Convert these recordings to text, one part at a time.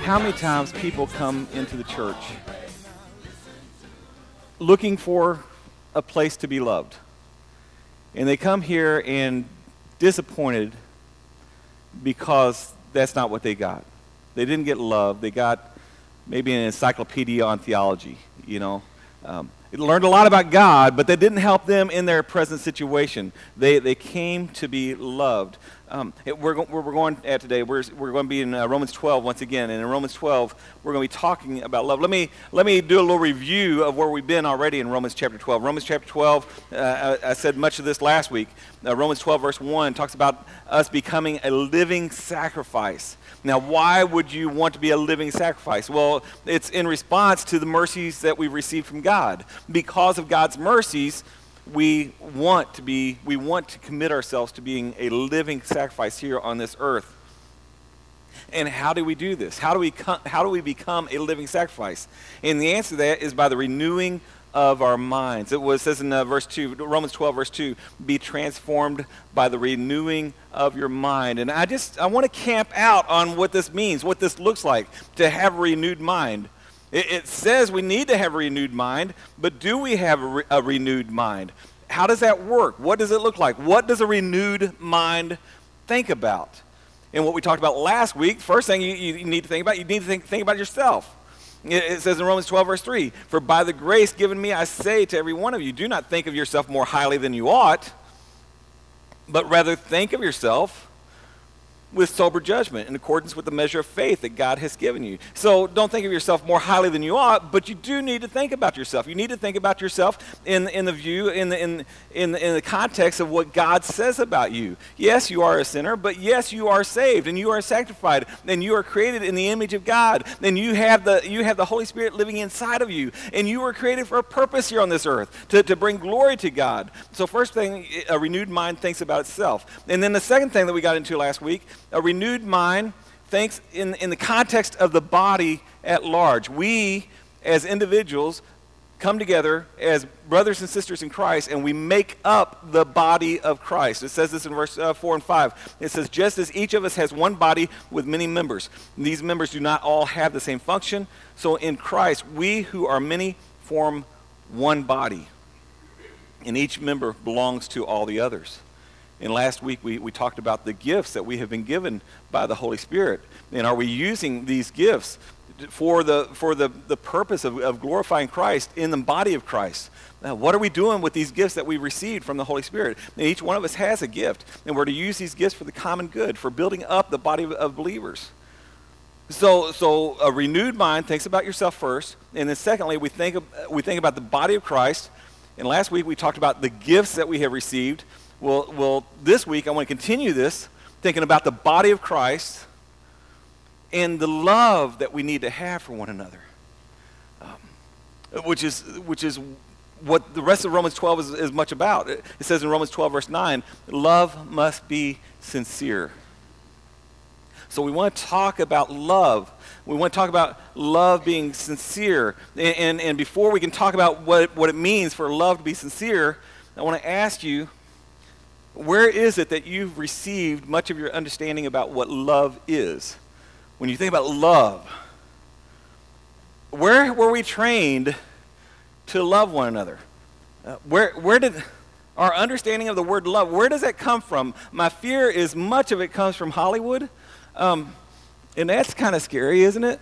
how many times people come into the church looking for a place to be loved. And they come here and disappointed because that's not what they got. They didn't get love. They got maybe an encyclopedia on theology, you know. They learned a lot about God, but that didn't help them in their present situation. They came to be loved. We're going at today. We're going to be in Romans 12 once again, and in Romans 12 we're going to be talking about love. Let me do a little review of where we've been already in Romans chapter 12. Romans chapter 12, I said much of this last week. Romans 12 verse 1 talks about us becoming a living sacrifice. Now, why would you want to be a living sacrifice? Well, it's in response to the mercies that we've received from God. Because of God's mercies, we want to commit ourselves to being a living sacrifice here on this earth. And how do we do this? How do we become a living sacrifice? And the answer to that is by the renewing of our minds. It says in verse 2, Romans 12 verse 2, be transformed by the renewing of your mind. And I want to camp out on what this means, what this looks like to have a renewed mind. It says we need to have a renewed mind, but do we have a renewed mind? How does that work? What does it look like? What does a renewed mind think about? And what we talked about last week, first thing you need to think about, you need to think about yourself. It says in Romans 12 verse 3, for by the grace given me I say to every one of you, do not think of yourself more highly than you ought, but rather think of yourself with sober judgment in accordance with the measure of faith that God has given you. So don't think of yourself more highly than you ought, but you do need to think about yourself. You need to think about yourself in the context of what God says about you. Yes, you are a sinner, but yes, you are saved and you are sanctified and you are created in the image of God. And you have the Holy Spirit living inside of you, and you were created for a purpose here on this earth to bring glory to God. So first thing, a renewed mind thinks about itself. And then the second thing that we got into last week, a renewed mind thinks in the context of the body at large. We, as individuals, come together as brothers and sisters in Christ, and we make up the body of Christ. It says this in verse 4 and 5. It says, just as each of us has one body with many members, these members do not all have the same function, so in Christ, we who are many form one body, and each member belongs to all the others. And last week we talked about the gifts that we have been given by the Holy Spirit. And are we using these gifts for the purpose of glorifying Christ in the body of Christ? Now, what are we doing with these gifts that we received from the Holy Spirit? And each one of us has a gift, and we're to use these gifts for the common good, for building up the body of believers. So a renewed mind thinks about yourself first, and then secondly, we think about the body of Christ. And last week we talked about the gifts that we have received. Well, this week I want to continue this, thinking about the body of Christ and the love that we need to have for one another, which is what the rest of Romans 12 is much about. It says in Romans 12 verse 9, love must be sincere. So we want to talk about love. We want to talk about love being sincere. And before we can talk about what it means for love to be sincere, I want to ask you, where is it that you've received much of your understanding about what love is? When you think about love, where were we trained to love one another? Where did our understanding of the word love, where does that come from? My fear is much of it comes from Hollywood, and that's kind of scary, isn't it?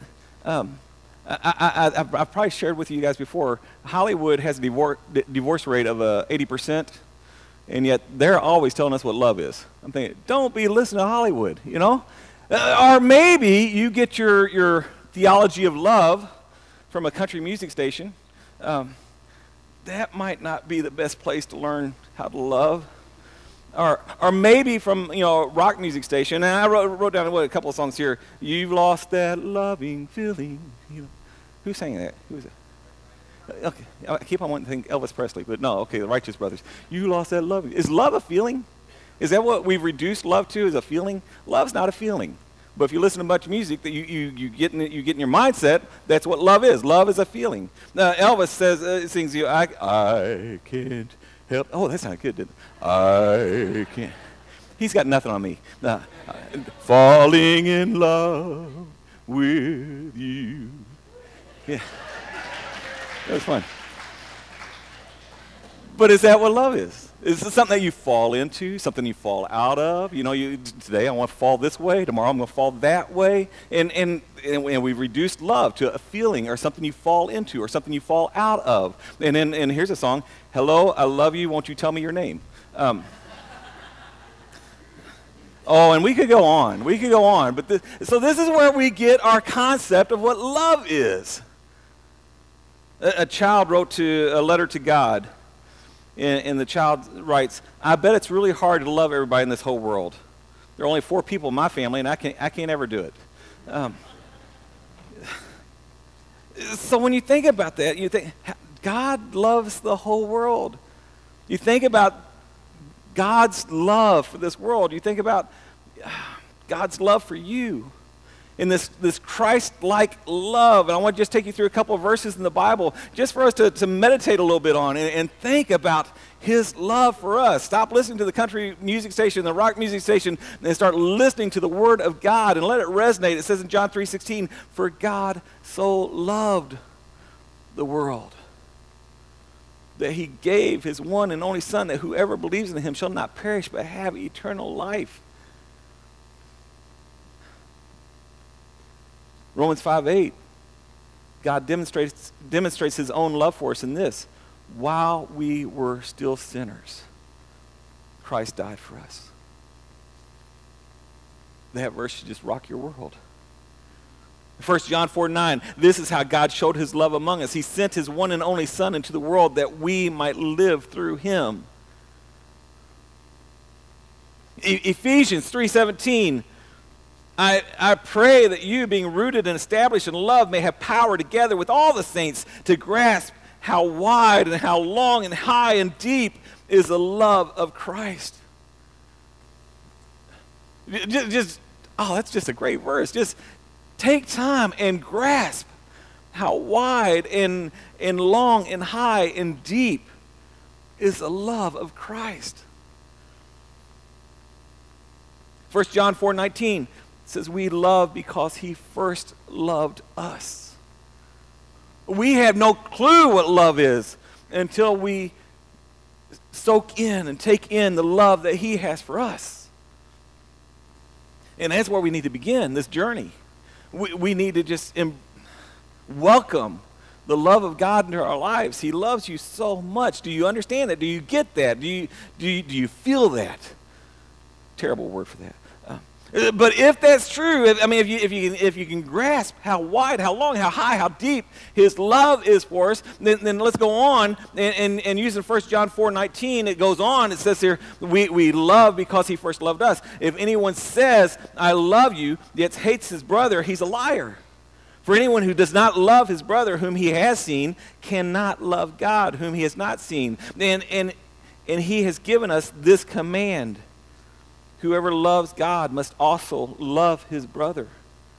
I've probably shared with you guys before, Hollywood has a divorce rate of 80%. And yet they're always telling us what love is. I'm thinking, don't be listening to Hollywood, you know? Or maybe you get your theology of love from a country music station. That might not be the best place to learn how to love. Or maybe from a rock music station. And I wrote down a couple of songs here. You've lost that loving feeling. Who sang that? Who was it? Okay, I keep on wanting to think Elvis Presley, but no, okay, the Righteous Brothers. You lost that love. Is love a feeling? Is that what we've reduced love to, is a feeling? Love's not a feeling. But if you listen to much music, that you get in your mindset, that's what love is. Love is a feeling. Elvis sings, I can't help. Oh, that's not good, did it? I can't. He's got nothing on me. Falling in love with you. Yeah, that was fun. But is that what love is? Is it something that you fall into, something you fall out of? You know, today I want to fall this way, tomorrow I'm going to fall that way. And we've reduced love to a feeling or something you fall into or something you fall out of. And here's a song, hello, I love you, won't you tell me your name? And we could go on. But so this is where we get our concept of what love is. A child wrote a letter to God. And the child writes, I bet it's really hard to love everybody in this whole world. There are only 4 people in my family, and I can't ever do it. So when you think about that, you think, God loves the whole world. You think about God's love for this world. You think about God's love for you. In this Christ-like love. And I want to just take you through a couple of verses in the Bible just for us to meditate a little bit on and think about his love for us. Stop listening to the country music station, the rock music station, and start listening to the Word of God and let it resonate. It says in John 3:16, for God so loved the world that he gave his one and only Son, that whoever believes in him shall not perish but have eternal life. Romans 5:8, God demonstrates his own love for us in this. While we were still sinners, Christ died for us. That verse should just rock your world. 1 John 4:9, this is how God showed his love among us. He sent his one and only Son into the world that we might live through him. Ephesians 3:17, I pray that you, being rooted and established in love, may have power together with all the saints to grasp how wide and how long and high and deep is the love of Christ. That's just a great verse. Just take time and grasp how wide and long and high and deep is the love of Christ. 1 John 4:19 says we love because he first loved us. We have no clue what love is until we soak in and take in the love that he has for us. And that's where we need to begin this journey. We need to just welcome the love of God into our lives. He loves you so much. Do you understand that? Do you get that? Do you feel that? Terrible word for that. But if that's true, if you can grasp how wide, how long, how high, how deep his love is for us, then let's go on and using 1 John 4:19, it goes on, it says here, we love because he first loved us. If anyone says, I love you, yet hates his brother, he's a liar. For anyone who does not love his brother whom he has seen cannot love God whom he has not seen. And he has given us this command. Whoever loves God must also love his brother.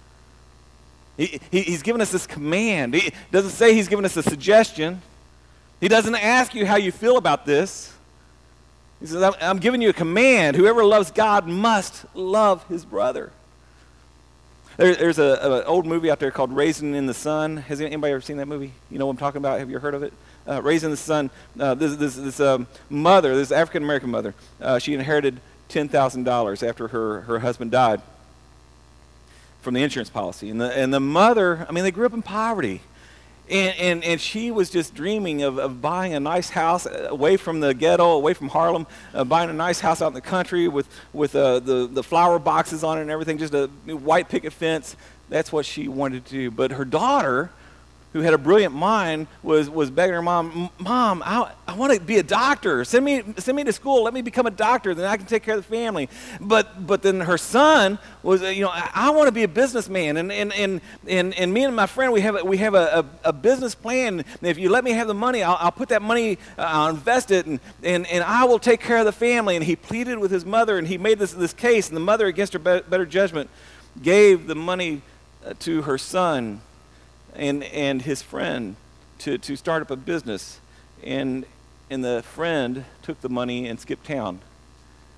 He's given us this command. He doesn't say he's given us a suggestion. He doesn't ask you how you feel about this. He says, I'm giving you a command. Whoever loves God must love his brother. There's an old movie out there called Raisin in the Sun. Has anybody ever seen that movie? You know what I'm talking about? Have you heard of it? Raisin in the Sun. This mother, this African-American mother, she inherited $10,000 after her husband died from the insurance policy. And the mother, they grew up in poverty. And she was just dreaming of buying a nice house away from the ghetto, away from Harlem, buying a nice house out in the country with the flower boxes on it and everything, just a white picket fence. That's what she wanted to do. But her daughter, who had a brilliant mind, was begging her mom, Mom, I want to be a doctor. Send me to school. Let me become a doctor. Then I can take care of the family. But then her son was, I want to be a businessman. And me and my friend, we have a business plan. And if you let me have the money, I'll put that money, I'll invest it, and I will take care of the family. And he pleaded with his mother, and he made this case. And the mother, against her better judgment, gave the money to her son and his friend to start up a business, and the friend took the money and skipped town.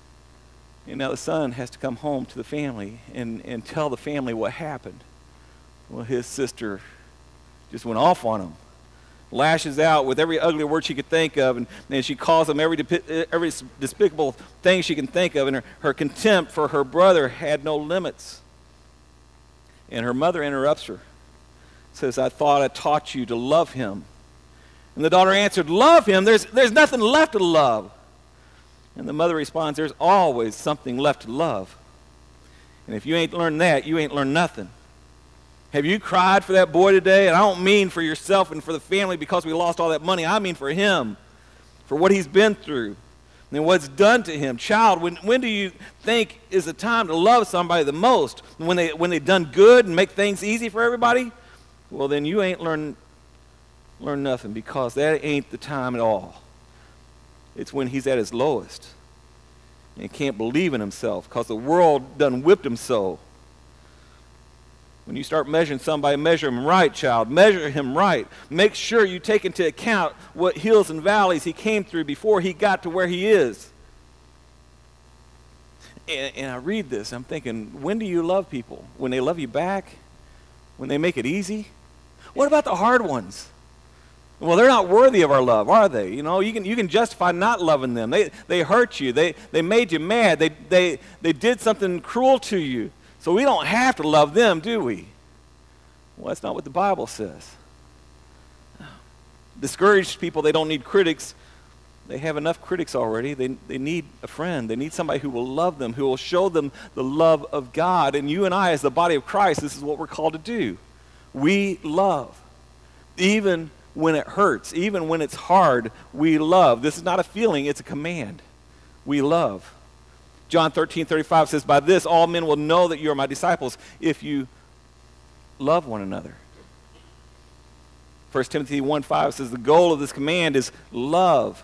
And now the son has to come home to the family and tell the family what happened. Well, his sister just went off on him, lashes out with every ugly word she could think of, and she calls him every despicable thing she can think of, and her contempt for her brother had no limits. And her mother interrupts her, says, I thought I taught you to love him. And the daughter answered, love him? There's nothing left to love. And the mother responds, there's always something left to love. And if you ain't learned that, you ain't learned nothing. Have you cried for that boy today? And I don't mean for yourself and for the family because we lost all that money. I mean for him, for what he's been through and what's done to him. Child, when do you think is the time to love somebody the most? When they've done good and make things easy for everybody? Well, then you ain't learned nothing, because that ain't the time at all. It's when he's at his lowest and can't believe in himself because the world done whipped him so. When you start measuring somebody, measure him right, child. Measure him right. Make sure you take into account what hills and valleys he came through before he got to where he is. And I read this, I'm thinking, when do you love people? When they love you back? When they make it easy? What about the hard ones? Well, they're not worthy of our love, are they? You know, you can justify not loving them. They hurt you. They made you mad. They did something cruel to you. So we don't have to love them, do we? Well, that's not what the Bible says. Discouraged people, they don't need critics. They have enough critics already. They need a friend. They need somebody who will love them, who will show them the love of God. And you and I, as the body of Christ, this is what we're called to do. We love. Even when it hurts, even when it's hard, we love. This is not a feeling, it's a command. We love. John 13:35 says, by this all men will know that you are my disciples if you love one another. 1 Timothy 1:5 says the goal of this command is love.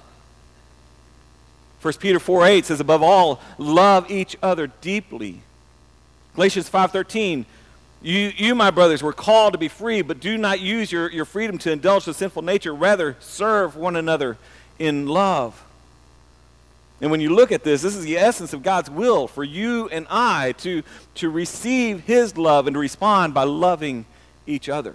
1 Peter 4:8 says, above all, love each other deeply. Galatians 5:13, you, my brothers, were called to be free, but do not use your freedom to indulge the sinful nature. Rather, serve one another in love. And when you look at this is the essence of God's will for you and I to receive his love and to respond by loving each other.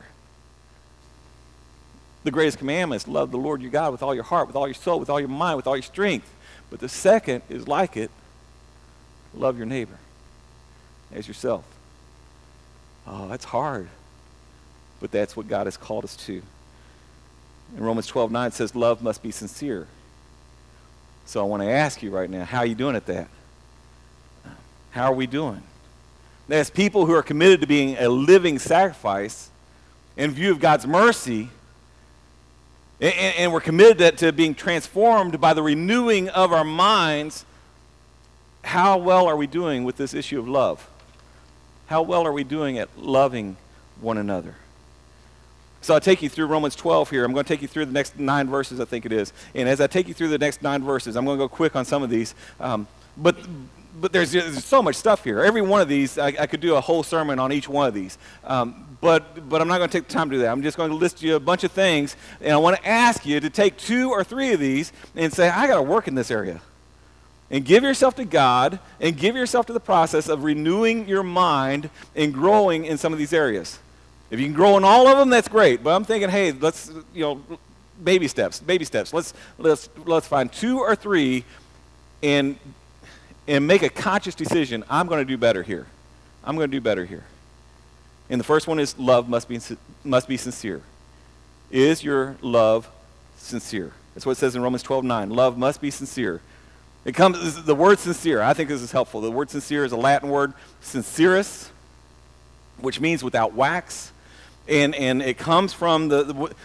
The greatest commandment is love the Lord your God with all your heart, with all your soul, with all your mind, with all your strength. But the second is like it, love your neighbor as yourself. Oh, that's hard. But that's what God has called us to. And Romans 12:9 says love must be sincere. So I want to ask you right now, how are you doing at that? How are we doing? As people who are committed to being a living sacrifice in view of God's mercy, and we're committed to being transformed by the renewing of our minds, how well are we doing with this issue of love? How well are we doing at loving one another? So I'll take you through Romans 12 here. I'm going to take you through the next 9 verses, I think it is. And as I take you through the next 9 verses, I'm going to go quick on some of these. But there's so much stuff here. Every one of these, I could do a whole sermon on each one of these. But I'm not going to take the time to do that. I'm just going to list you a bunch of things. And I want to ask you to take 2 or 3 of these and say, I got to work in this area. And give yourself to God and give yourself to the process of renewing your mind and growing in some of these areas. If you can grow in all of them, that's great. But I'm thinking, hey, let's, baby steps. Let's find 2 or 3 and make a conscious decision. I'm going to do better here. I'm going to do better here. And the first one is love must be sincere. Is your love sincere? That's what it says in Romans 12:9. Love must be sincere. It comes the word sincere. I think this is helpful. The word sincere is a Latin word, sincerus, which means without wax. And it comes from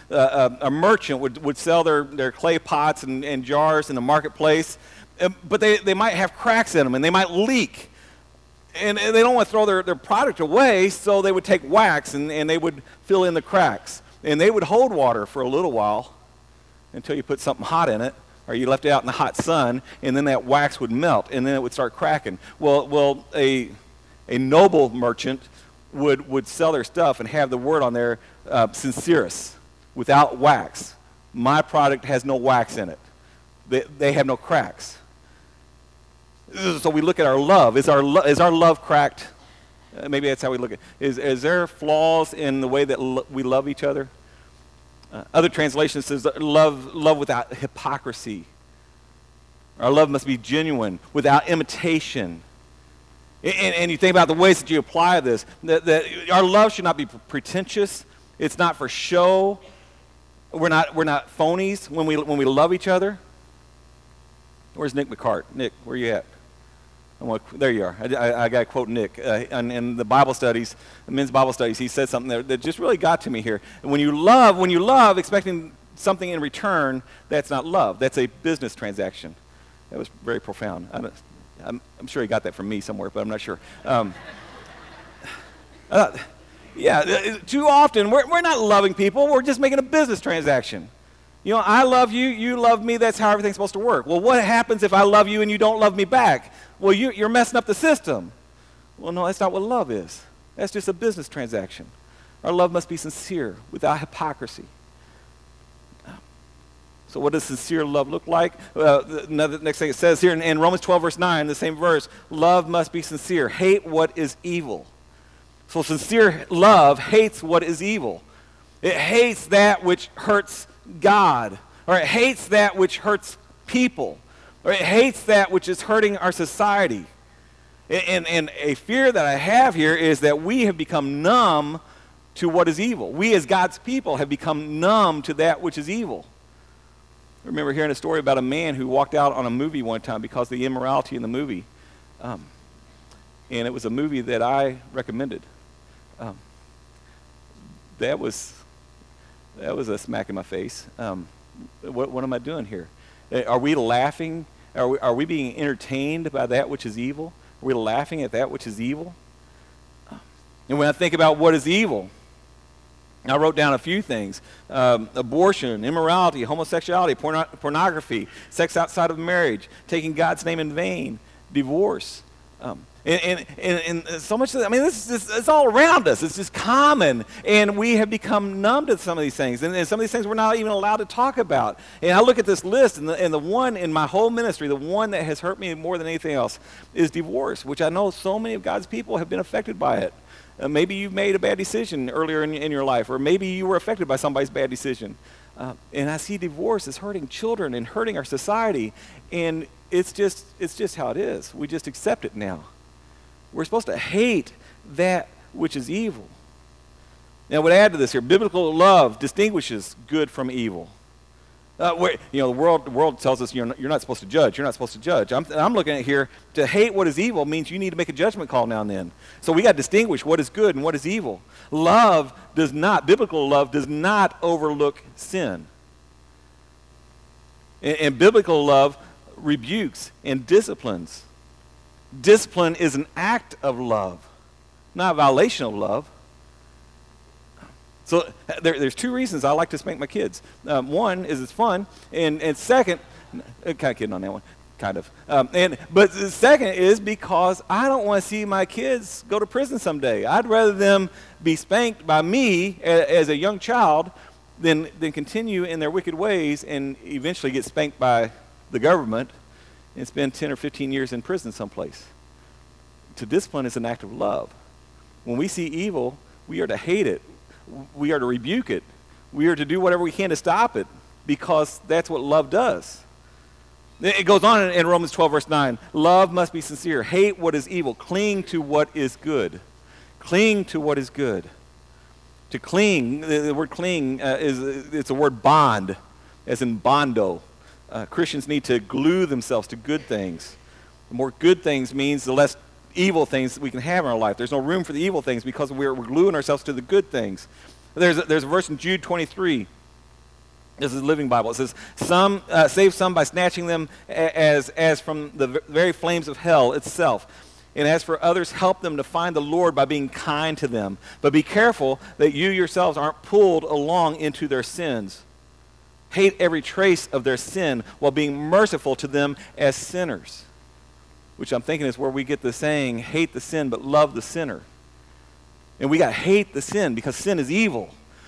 a merchant would sell their clay pots and jars in the marketplace, but they might have cracks in them and they might leak. And they don't want to throw their product away, so they would take wax and they would fill in the cracks. And they would hold water for a little while until you put something hot in it, or you left it out in the hot sun, and then that wax would melt, and then it would start cracking. Well, a noble merchant would sell their stuff and have the word on there, sincerus, without wax. My product has no wax in it. They have no cracks. So we look at our love. Is our love cracked Maybe that's how we look at it. Is there flaws in the way that we love each other? Other translations says love without hypocrisy. Our love must be genuine, without imitation. And you think about the ways that you apply this, that our love should not be pretentious. It's not for show. We're not phonies when we love each other. Where's Nick McCart? Nick, where you at? There you are. I got to quote Nick. In the Bible studies, the men's Bible studies, he said something that just really got to me here. And when you love expecting something in return, that's not love. That's a business transaction. That was very profound. I'm sure he got that from me somewhere, but I'm not sure. Too often we're not loving people. We're just making a business transaction. You know, I love you, you love me, that's how everything's supposed to work. Well, what happens if I love you and you don't love me back? Well, you're messing up the system. Well, no, that's not what love is. That's just a business transaction. Our love must be sincere, without hypocrisy. So what does sincere love look like? Next thing it says here in Romans 12, verse 9, the same verse, love must be sincere. Hate what is evil. So sincere love hates what is evil. It hates that which hurts God, or it hates that which hurts people, or it hates that which is hurting our society. And a fear that I have here is that we have become numb to what is evil. We as God's people have become numb to that which is evil. I remember hearing a story about a man who walked out on a movie one time because of the immorality in the movie. And it was a movie that I recommended. That was a smack in my face. What am I doing here? Are we laughing? Are we being entertained by that which is evil? Are we laughing at that which is evil? And when I think about what is evil, I wrote down a few things. Abortion, immorality, homosexuality, pornography, sex outside of marriage, taking God's name in vain, divorce. And so much, it's all around us. It's just common. And we have become numb to some of these things. And some of these things we're not even allowed to talk about. And I look at this list, and the one in my whole ministry, the one that has hurt me more than anything else is divorce, which I know so many of God's people have been affected by it. Maybe you made a bad decision earlier in your life, or maybe you were affected by somebody's bad decision. And I see divorce as hurting children and hurting our society. And it's just how it is. We just accept it now. We're supposed to hate that which is evil. Now, I would add to this here, biblical love distinguishes good from evil. The world tells us you're not supposed to judge. You're not supposed to judge. I'm looking at here, to hate what is evil means you need to make a judgment call now and then. So we got to distinguish what is good and what is evil. Biblical love does not overlook sin. And biblical love rebukes and disciplines. Discipline is an act of love, not a violation of love. So there's two reasons I like to spank my kids. One is it's fun, and second, kind of kidding on that one, kind of. But the second is because I don't want to see my kids go to prison someday. I'd rather them be spanked by me as a young child than continue in their wicked ways and eventually get spanked by the government and spend 10 or 15 years in prison someplace. To discipline is an act of love. When we see evil, we are to hate it. We are to rebuke it. We are to do whatever we can to stop it because that's what love does. It goes on in Romans 12, verse 9. Love must be sincere. Hate what is evil. Cling to what is good. Cling to what is good. To cling, the word cling, it's a word bond, as in bondo. Christians need to glue themselves to good things. The more good things means the less evil things that we can have in our life. There's no room for the evil things because we're gluing ourselves to the good things. There's a verse in Jude 23. This is the Living Bible. It says, save some by snatching them as from the very flames of hell itself. And as for others, help them to find the Lord by being kind to them. But be careful that you yourselves aren't pulled along into their sins. Hate every trace of their sin while being merciful to them as sinners. Which I'm thinking is where we get the saying, hate the sin but love the sinner. And we got to hate the sin because sin is evil.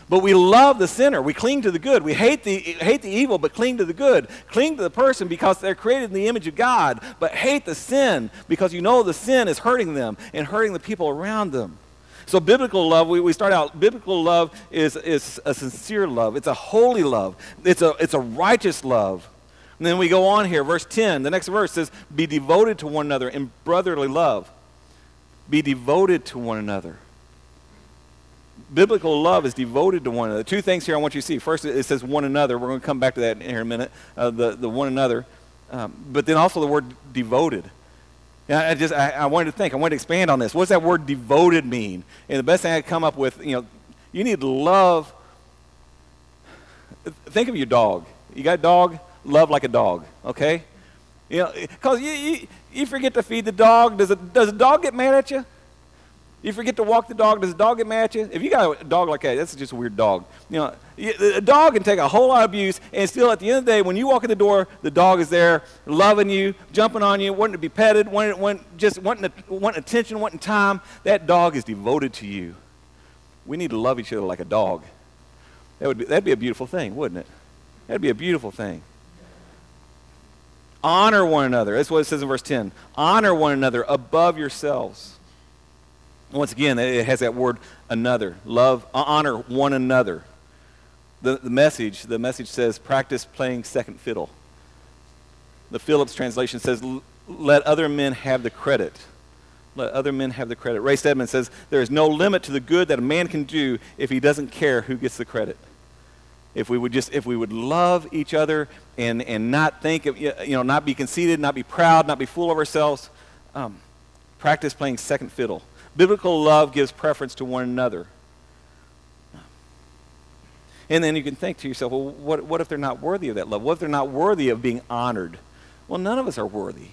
But we love the sinner. We cling to the good. We hate the evil, but cling to the good. Cling to the person because they're created in the image of God, but hate the sin because you know the sin is hurting them and hurting the people around them. So biblical love, we start out, biblical love is a sincere love. It's a holy love. It's a righteous love. And then we go on here, verse 10. The next verse says, be devoted to one another in brotherly love. Be devoted to one another. Biblical love is devoted to one another. Two things here I want you to see. First, it says one another. We're going to come back to that in here in a minute, the one another. But then also the word devoted. I wanted to expand on this. What does that word devoted mean? And the best thing I could come up with, you need to love. Think of your dog. You got a dog? Love like a dog, okay? Because you forget to feed the dog. Does a dog get mad at you? You forget to walk the dog. Does the dog get mad at you? If you got a dog like that, that's just a weird dog. A dog can take a whole lot of abuse, and still at the end of the day, when you walk in the door, the dog is there, loving you, jumping on you, wanting to be petted, just wanting attention, wanting time. That dog is devoted to you. We need to love each other like a dog. That'd be a beautiful thing, wouldn't it? That'd be a beautiful thing. Honor one another. That's what it says in verse 10. Honor one another above yourselves. Once again, it has that word another. Love, honor one another. The message says practice playing second fiddle. The Phillips translation says let other men have the credit. Let other men have the credit. Ray Stedman says there is no limit to the good that a man can do if he doesn't care who gets the credit. If we would love each other and not think of, not be conceited, not be proud, not be full of ourselves, practice playing second fiddle. Biblical love gives preference to one another. And then you can think to yourself, well, what if they're not worthy of that love? What if they're not worthy of being honored? Well, none of us are worthy.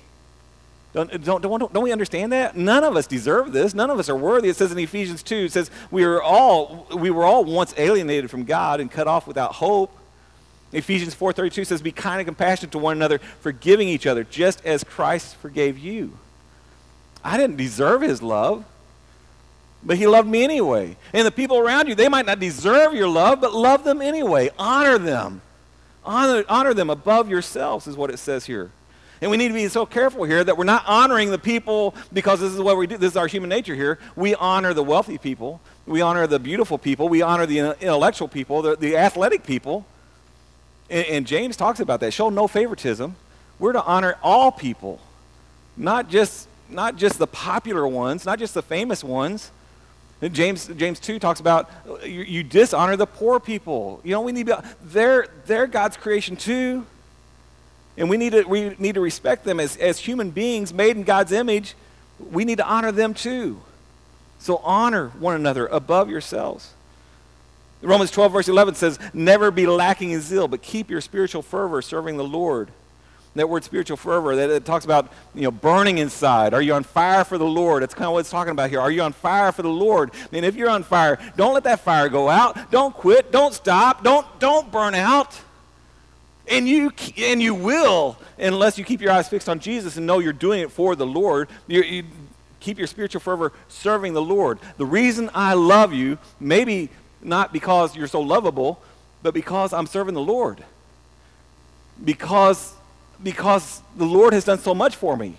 Don't we understand that? None of us deserve this. None of us are worthy. It says in Ephesians 2, it says we were all once alienated from God and cut off without hope. Ephesians 4:32 says, be kind and compassionate to one another, forgiving each other, just as Christ forgave you. I didn't deserve his love, but he loved me anyway. And the people around you, they might not deserve your love, but love them anyway. Honor them. Honor them above yourselves is what it says here. And we need to be so careful here that we're not honoring the people because this is what we do. This is our human nature here. We honor the wealthy people. We honor the beautiful people. We honor the intellectual people, the athletic people. And James talks about that. Show no favoritism. We're to honor all people, not just the popular ones, not just the famous ones. And James 2 talks about you dishonor the poor people. We need to they're God's creation too. And we need to respect them as human beings made in God's image. We need to honor them too. So honor one another above yourselves. Romans 12 verse 11 says, never be lacking in zeal, but keep your spiritual fervor serving the Lord. That word spiritual fervor, that it talks about burning inside. Are you on fire for the Lord? That's kind of what it's talking about here. Are you on fire for the Lord? And if you're on fire, don't let that fire go out. Don't quit. Don't stop. Don't burn out. And you will, unless you keep your eyes fixed on Jesus and know you're doing it for the Lord. You keep your spiritual fervor serving the Lord. The reason I love you, maybe not because you're so lovable, but because I'm serving the Lord. Because the Lord has done so much for me.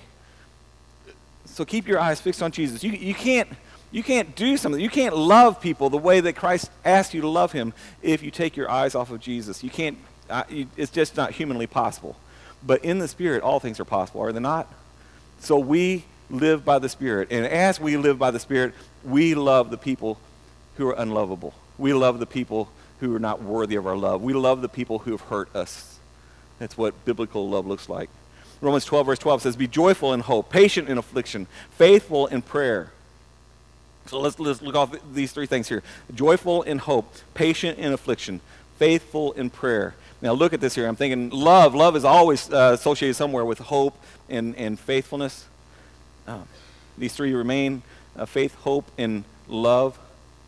So keep your eyes fixed on Jesus. You can't do something. You can't love people the way that Christ asked you to love him if you take your eyes off of Jesus. You can't. It's just not humanly possible. But in the Spirit, all things are possible, are they not? So we live by the Spirit. And as we live by the Spirit, we love the people who are unlovable. We love the people who are not worthy of our love. We love the people who have hurt us. That's what biblical love looks like. Romans 12, verse 12 says, be joyful in hope, patient in affliction, faithful in prayer. So let's look off these three things here. Joyful in hope, patient in affliction, faithful in prayer. Now look at this here. I'm thinking love. Love is always associated somewhere with hope and faithfulness. These three remain, faith, hope, and love.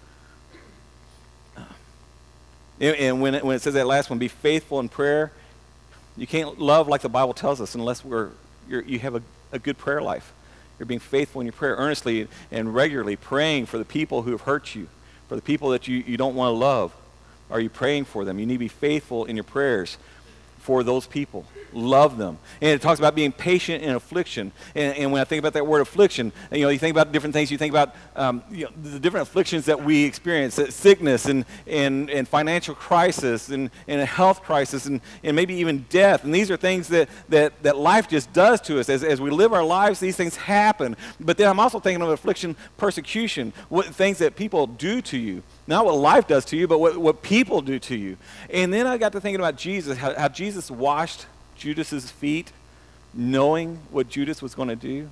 And when it says that last one, be faithful in prayer, you can't love like the Bible tells us unless you have a good prayer life. You're being faithful in your prayer, earnestly and regularly praying for the people who have hurt you, for the people that you don't want to love. Are you praying for them? You need to be faithful in your prayers for those people. Love them. And it talks about being patient in affliction. And when I think about that word affliction, you think about different things. You think about the different afflictions that we experience, sickness and financial crisis and a health crisis and maybe even death. And these are things that life just does to us. As we live our lives, these things happen. But then I'm also thinking of affliction, persecution, things that people do to you. Not what life does to you, but what people do to you. And then I got to thinking about Jesus, how Jesus washed Judas's feet, knowing what Judas was going to do.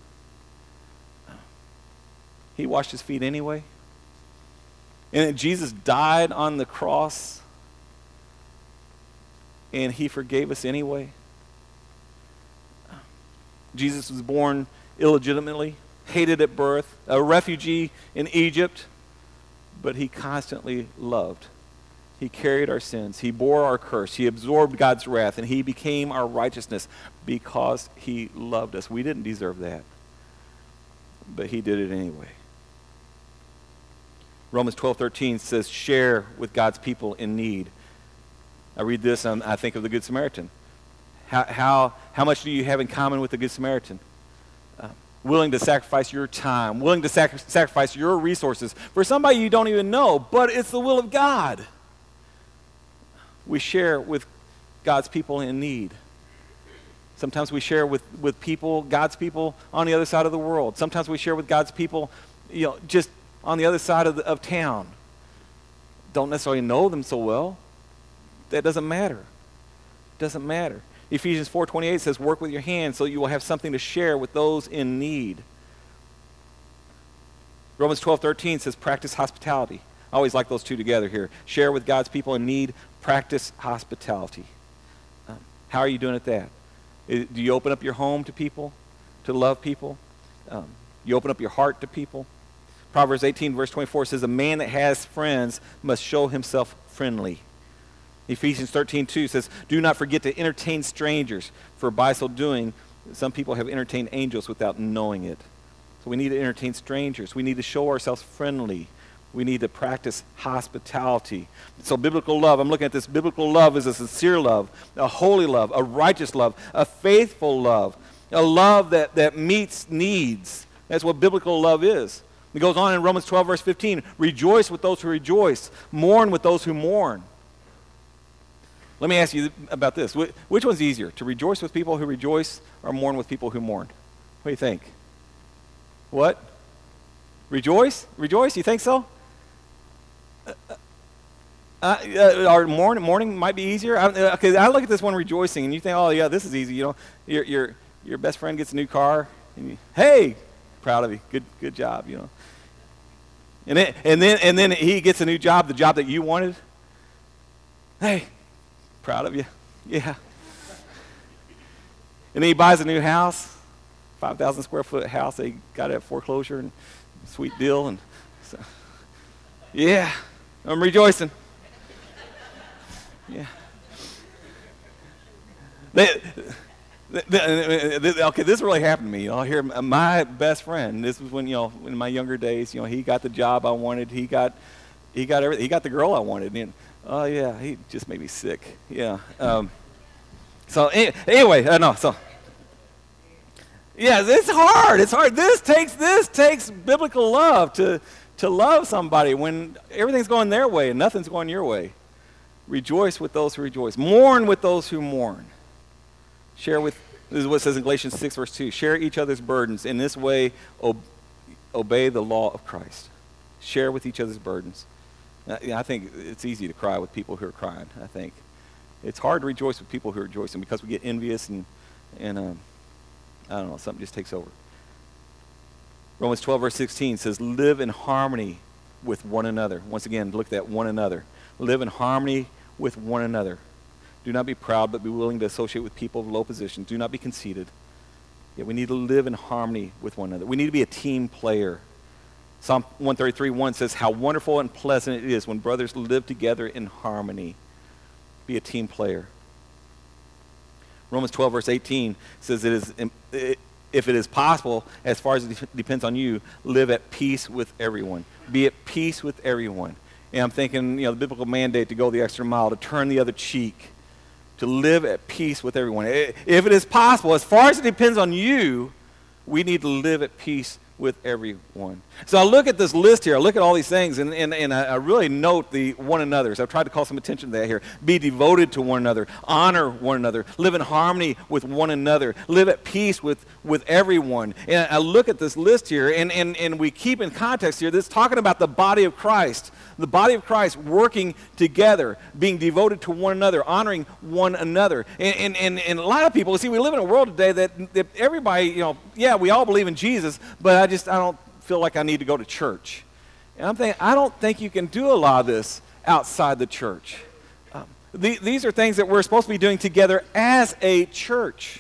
He washed his feet anyway. And Jesus died on the cross, and he forgave us anyway. Jesus was born illegitimately, hated at birth, a refugee in Egypt, but he constantly loved. He carried our sins. He bore our curse. He absorbed God's wrath, and he became our righteousness because he loved us. We didn't deserve that, but he did it anyway. Romans 12:13 says, share with God's people in need. I read this, and I think of the Good Samaritan. How much do you have in common with the Good Samaritan? Willing to sacrifice your time, willing to sacrifice your resources for somebody you don't even know, but it's the will of God. We share with God's people in need. Sometimes we share with people, God's people on the other side of the world. Sometimes we share with God's people, just on the other side of town. Don't necessarily know them so well. That doesn't matter. Doesn't matter. Ephesians 4:28 says, work with your hands so you will have something to share with those in need. Romans 12:13 says, practice hospitality. I always like those two together here. Share with God's people in need, practice hospitality. How are you doing at that? Do you open up your home to people, to love people? You open up your heart to people? Proverbs 18, verse 24 says, a man that has friends must show himself friendly. Ephesians 13:2 says, do not forget to entertain strangers, for by so doing, some people have entertained angels without knowing it. So we need to entertain strangers. We need to show ourselves friendly. We need to practice hospitality. So biblical love, I'm looking at this. Biblical love is a sincere love, a holy love, a righteous love, a faithful love, a love that meets needs. That's what biblical love is. It goes on in Romans 12, verse 15, rejoice with those who rejoice, mourn with those who mourn. Let me ask you about this. Which one's easier, to rejoice with people who rejoice or mourn with people who mourn? What do you think? What? Rejoice? Rejoice? You think so? Or mourning might be easier. Okay, I look at this one rejoicing, and you think, oh yeah, this is easy. Your best friend gets a new car, and hey, proud of you, good job. And then he gets a new job, the job that you wanted. Hey, proud of you, yeah. And then he buys a new house, 5,000 square foot house. They got it at foreclosure, and sweet deal, and so, yeah. I'm rejoicing. Yeah. Okay, this really happened to me. Here, my best friend. This was when in my younger days. He got the job I wanted. He got everything. He got the girl I wanted. And oh yeah, he just made me sick. Yeah. So anyway, no. So yeah, it's hard. It's hard. This takes biblical love to love somebody when everything's going their way and nothing's going your way. Rejoice with those who rejoice. Mourn with those who mourn. This is what it says in Galatians 6, verse 2. Share each other's burdens. In this way, obey the law of Christ. Share with each other's burdens. I think it's easy to cry with people who are crying, I think. It's hard to rejoice with people who are rejoicing because we get envious and I don't know, something just takes over. Romans 12, verse 16 says, live in harmony with one another. Once again, look at that, one another. Live in harmony with one another. Do not be proud, but be willing to associate with people of low position. Do not be conceited. Yeah, we need to live in harmony with one another. We need to be a team player. Psalm 133:1 says, how wonderful and pleasant it is when brothers live together in harmony. Be a team player. Romans 12, verse 18 says, if it is possible, as far as it depends on you, live at peace with everyone. Be at peace with everyone. And I'm thinking, the biblical mandate to go the extra mile, to turn the other cheek, to live at peace with everyone. If it is possible, as far as it depends on you, we need to live at peace with everyone. So I look at this list here, I look at all these things, and I really note the one another's. I've tried to call some attention to that here. Be devoted to one another, honor one another, live in harmony with one another, live at peace with everyone. And I look at this list here, and we keep in context here, this is talking about the body of Christ. The body of Christ working together, being devoted to one another, honoring one another. And a lot of people, see, we live in a world today that everybody, we all believe in Jesus, but I don't feel like I need to go to church. And I'm thinking, I don't think you can do a lot of this outside the church. These are things that we're supposed to be doing together as a church,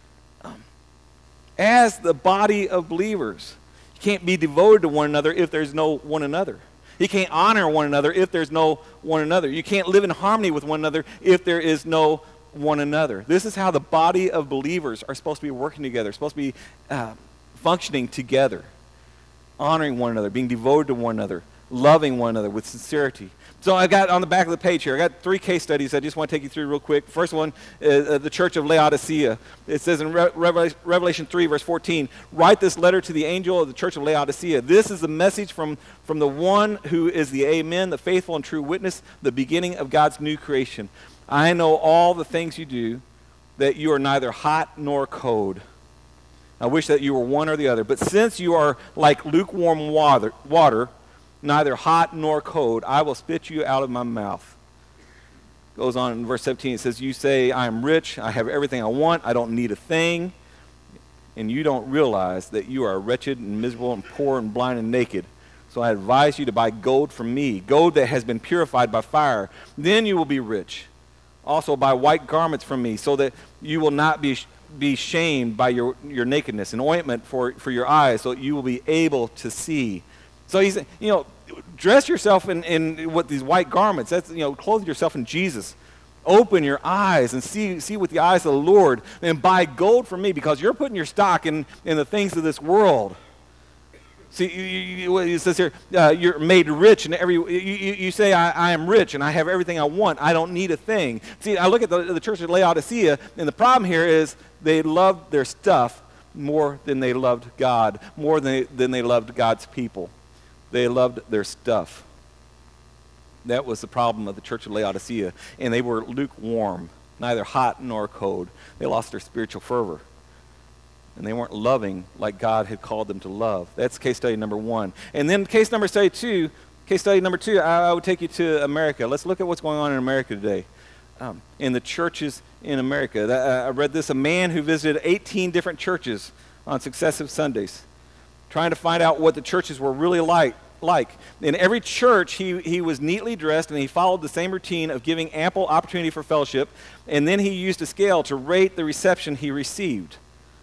as the body of believers. You can't be devoted to one another if there's no one another. You can't honor one another if there's no one another. You can't live in harmony with one another if there is no one another. This is how the body of believers are supposed to be working together, supposed to be functioning together, honoring one another, being devoted to one another, loving one another with sincerity. So I got on the back of the page here, I got 3 case studies I just want to take you through real quick. First one is the church of Laodicea. It says in Revelation 3, verse 14, write this letter to the angel of the church of Laodicea. This is the message from the one who is the Amen, the faithful and true witness, the beginning of God's new creation. I know all the things you do, that you are neither hot nor cold. I wish that you were one or the other. But since you are like lukewarm water, neither hot nor cold, I will spit you out of my mouth. Goes on in verse 17, it says, you say, I am rich, I have everything I want, I don't need a thing, and you don't realize that you are wretched and miserable and poor and blind and naked. So I advise you to buy gold from me, gold that has been purified by fire. Then you will be rich. Also buy white garments from me, so that you will not be shamed by your nakedness, and ointment for your eyes, so that you will be able to see. So he's, dress yourself in with these white garments. That's, clothe yourself in Jesus. Open your eyes and see with the eyes of the Lord, and buy gold from me, because you're putting your stock in the things of this world. See, it says here, you're made rich, and you say, I am rich, and I have everything I want. I don't need a thing. See, I look at the church of Laodicea, and the problem here is they loved their stuff more than they loved God, more than they loved God's people. They loved their stuff. That was the problem of the church of Laodicea, and they were lukewarm, neither hot nor cold. They lost their spiritual fervor. And they weren't loving like God had called them to love. That's case study number 1. And then case number two, I would take you to America. Let's look at what's going on in America today. In the churches in America. I read this, a man who visited 18 different churches on successive Sundays, trying to find out what the churches were really like. In every church, he was neatly dressed, and he followed the same routine of giving ample opportunity for fellowship, and then he used a scale to rate the reception he received.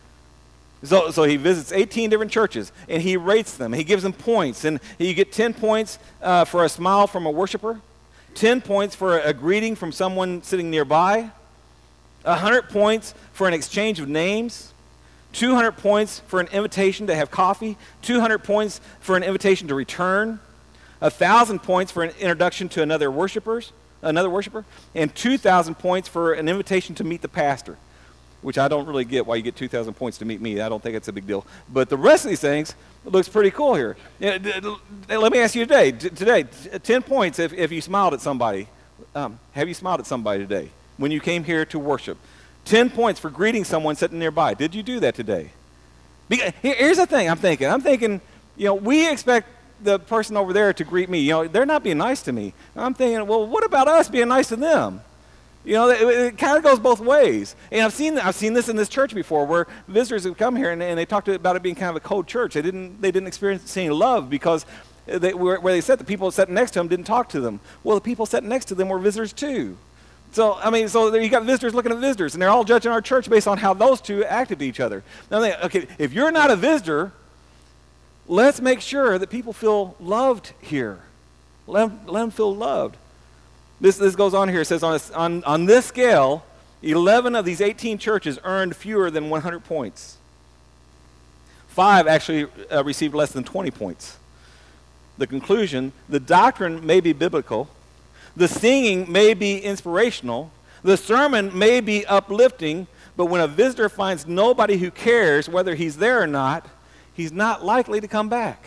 So he visits 18 different churches, and he rates them. He gives them points, and you get 10 points for a smile from a worshiper, 10 points for a greeting from someone sitting nearby, 100 points for an exchange of names, 200 points for an invitation to have coffee, 200 points for an invitation to return, 1,000 points for an introduction to another worshiper, and 2,000 points for an invitation to meet the pastor. Which I don't really get why you get 2,000 points to meet me. I don't think it's a big deal. But the rest of these things looks pretty cool here. Let me ask you today, 10 points if you smiled at somebody. Have you smiled at somebody today when you came here to worship? 10 points for greeting someone sitting nearby. Did you do that today? Here's the thing I'm thinking, we expect the person over there to greet me. They're not being nice to me. I'm thinking, well, what about us being nice to them? It kind of goes both ways. And I've seen this in this church before, where visitors have come here and they talked about it being kind of a cold church. They didn't experience any love because where they sat, the people sitting next to them didn't talk to them. Well, the people sitting next to them were visitors too. So you got visitors looking at visitors, and they're all judging our church based on how those two acted to each other. Now, okay, if you're not a visitor, let's make sure that people feel loved here. Let them feel loved. This goes on here. It says on this scale, 11 of these 18 churches earned fewer than 100 points. 5 actually received less than 20 points. the conclusion, the doctrine may be biblical, the singing may be inspirational, the sermon may be uplifting, but when a visitor finds nobody who cares whether he's there or not, he's not likely to come back.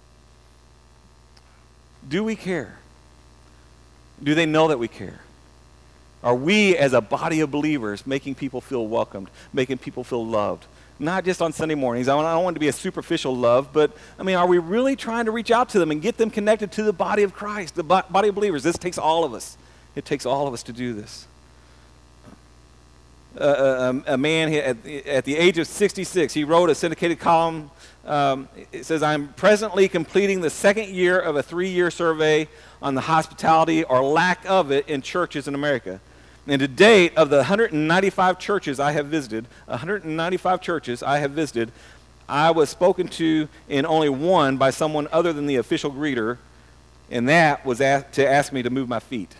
Do we care? Do they know that we care? Are we, as a body of believers, making people feel welcomed, making people feel loved? Not just on Sunday mornings. I don't want it to be a superficial love, but, are we really trying to reach out to them and get them connected to the body of Christ, the body of believers? This takes all of us. It takes all of us to do this. A man at the age of 66, he wrote a syndicated column. It says, I'm presently completing the second year of a 3-year survey on the hospitality or lack of it in churches in America. And to date, of the 195 churches I have visited, I was spoken to in only one by someone other than the official greeter, and that was to ask me to move my feet.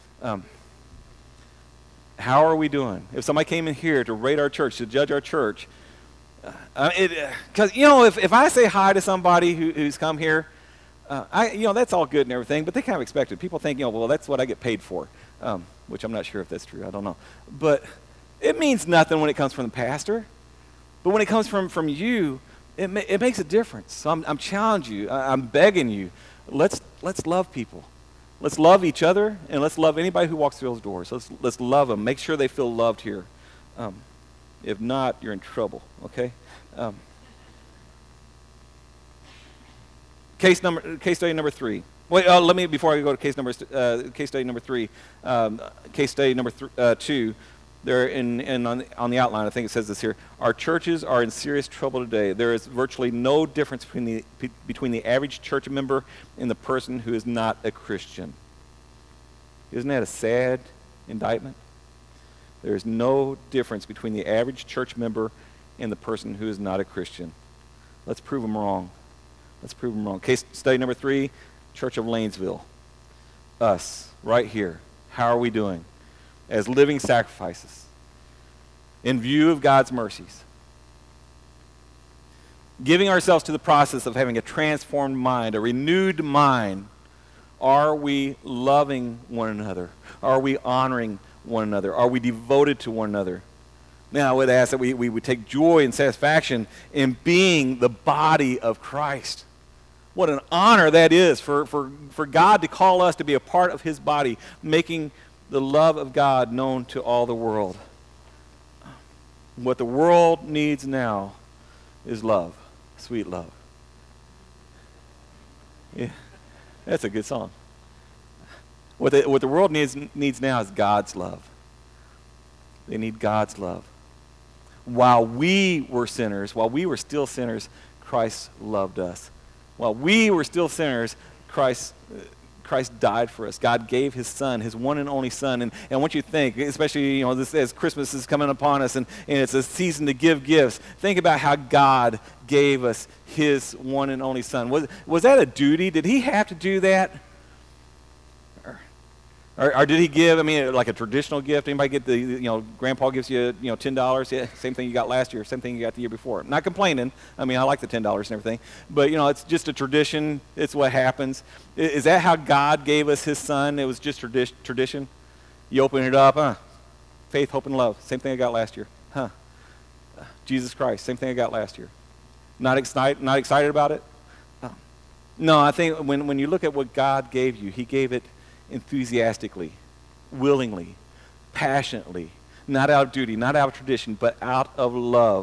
How are we doing? If somebody came in here to rate our church, to judge our church, because, if I say hi to somebody who's come here, that's all good and everything, but they kind of expect it. People think, well, that's what I get paid for, which I'm not sure if that's true. I don't know. But it means nothing when it comes from the pastor. But when it comes from you, it makes a difference. So I'm challenging you. I'm begging you. Let's love people. Let's love each other, and let's love anybody who walks through those doors. Let's love them. Make sure they feel loved here. If not, you're in trouble, okay? Case study number 3. Wait, before I go to case study number 3, case study number 2, there on the outline, I think it says this here. Our churches are in serious trouble today. There is virtually no difference between the average church member and the person who is not a Christian. Isn't that a sad indictment? There is no difference between the average church member and the person who is not a Christian. Let's prove them wrong. Case study number 3, Church of Lanesville. Us, right here. How are we doing? As living sacrifices, in view of God's mercies. Giving ourselves to the process of having a transformed mind, a renewed mind. Are we loving one another? Are we honoring one another? Are we devoted to one another? Now, I would ask that we would take joy and satisfaction in being the body of Christ. What an honor that is for God to call us to be a part of his body, making the love of God known to all the world. What the world needs now is love, sweet love. Yeah, that's a good song. What the world needs now is God's love. They need God's love. While we were still sinners, Christ loved us. While we were still sinners, Christ died for us. God gave his son, his one and only son. And I want you to think, especially as Christmas is coming upon us and it's a season to give gifts, think about how God gave us his one and only son. Was that a duty? Did he have to do that? Or did he give, like a traditional gift? Anybody get Grandpa gives you, $10? Yeah, same thing you got last year, same thing you got the year before. Not complaining. I like the $10 and everything. But, it's just a tradition. It's what happens. Is that how God gave us his son? It was just tradition? You open it up, faith, hope, and love. Same thing I got last year. Jesus Christ, same thing I got last year. Not excited about it? No, I think when you look at what God gave you, he gave it enthusiastically, willingly, passionately, not out of duty, not out of tradition, but out of love.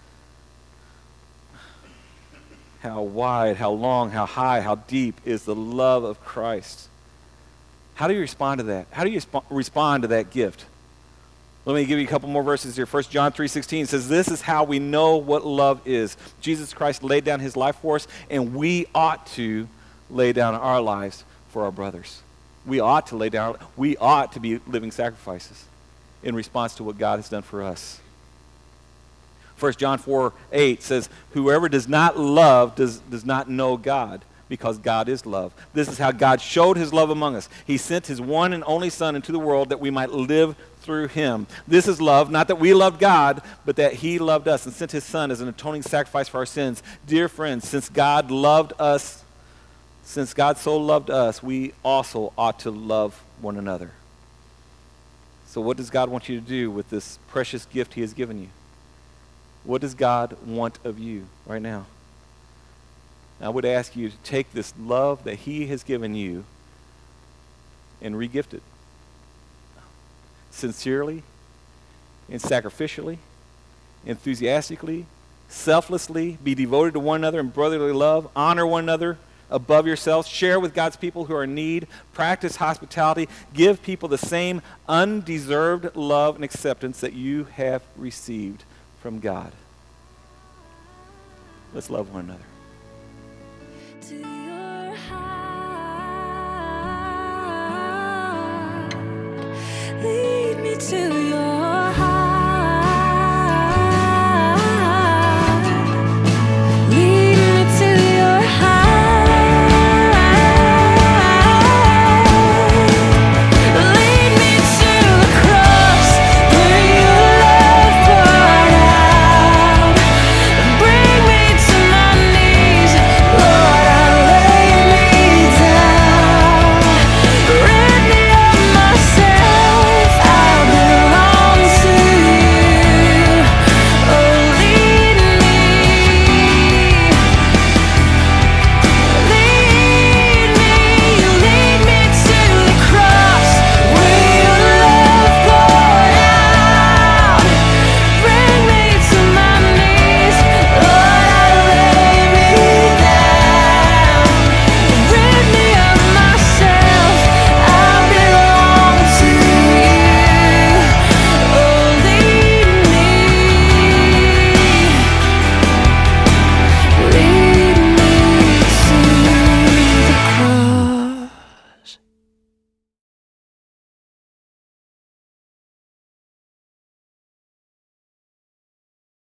How wide, how long, how high, how deep is the love of Christ? How do you respond to that? How do you respond to that gift? Let me give you a couple more verses here. 1 John 3:16 says, this is how we know what love is. Jesus Christ laid down his life for us, and we ought to lay down our lives for our brothers. We ought to be living sacrifices in response to what God has done for us. 1 John 4:8 says, whoever does not love does not know God, because God is love. This is how God showed his love among us. He sent his one and only Son into the world that we might live through him. This is love, not that we loved God, but that he loved us and sent his Son as an atoning sacrifice for our sins. Dear friends, since God loved us Since God so loved us, we also ought to love one another. So what does God want you to do with this precious gift he has given you? What does God want of you right now? I would ask you to take this love that he has given you and re-gift it. Sincerely and sacrificially, enthusiastically, selflessly, be devoted to one another in brotherly love, honor one another above yourselves, share with God's people who are in need, practice hospitality, give people the same undeserved love and acceptance that you have received from God. Let's love one another. To your heart, lead me to